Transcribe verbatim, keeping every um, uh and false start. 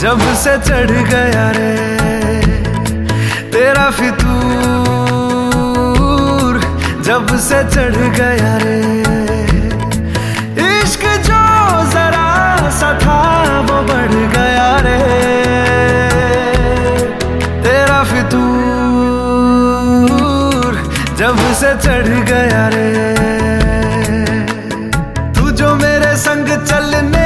जब से चढ़ गया रे तेरा फितूर, जब से चढ़ गया रे इश्क जो जरा सा था वो बढ़ गया रे तेरा फितूर, जब से चढ़ गया रे। तू जो मेरे संग चलने